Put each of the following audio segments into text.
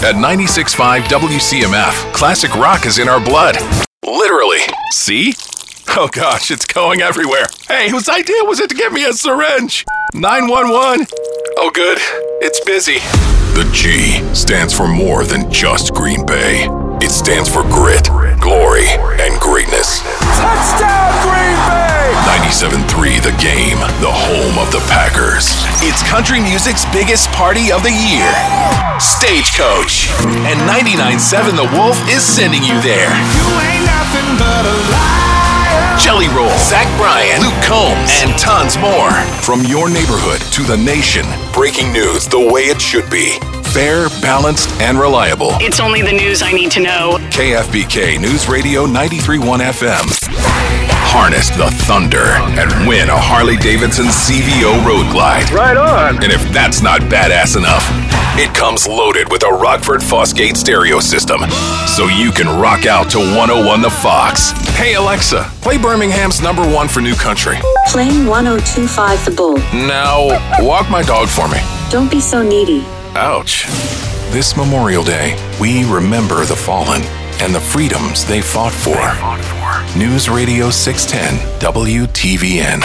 At 96.5 WCMF, classic rock is in our blood. Literally. See? Oh gosh, it's going everywhere. Hey, whose idea was it to give me a syringe? 911? Oh good, it's busy. The G stands for more than just Green Bay. It stands for grit, glory, and greatness. Touchdown, Green Bay! 97.3 The Game, the home of the Packers. It's country music's biggest party of the year. Stagecoach. And 99.7 The Wolf is sending you there. You ain't nothing but a liar. Jelly Roll, Zach Bryan, Luke Combs, and tons more. From your neighborhood to the nation, breaking news the way it should be. Fair, balanced, and reliable. It's only the news I need to know. KFBK News Radio 93.1 FM. Harness the thunder and win a Harley-Davidson CVO Road Glide. Right on. And if that's not badass enough, it comes loaded with a Rockford Fosgate stereo system, so you can rock out to 101 The Fox. Hey Alexa, play Birmingham's #1 for New Country. Playing 102.5 The Bull. Now, walk my dog for me. Don't be so needy. Ouch. This Memorial Day, we remember the fallen and the freedoms they fought for. News Radio 610 WTVN.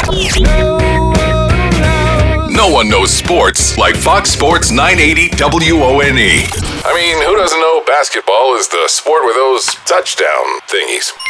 No one knows sports like Fox Sports 980 WONE. I mean, who doesn't know basketball is the sport with those touchdown thingies?